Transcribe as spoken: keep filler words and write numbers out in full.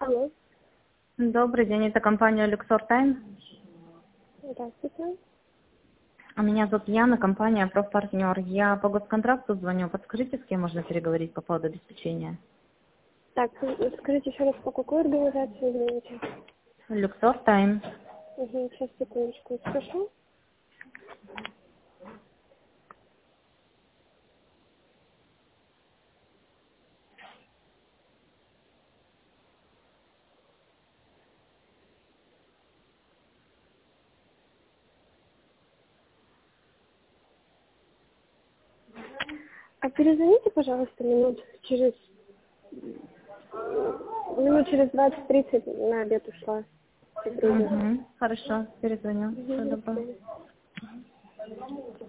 Алло. Добрый день, это компания Luxor Time. Здравствуйте. А меня зовут Яна, компания «Профпартнер». Я по госконтракту звоню. Подскажите, с кем можно переговорить по поводу обеспечения? Так, скажите еще раз, по какой организации, извините? Luxor Time. Угу, сейчас, секундочку, спрошу. А перезвоните, пожалуйста, минут через... Минут через двадцать-тридцать на обед ушла. Угу. Хорошо, перезвоню. Угу, Всего до доброго. свидания.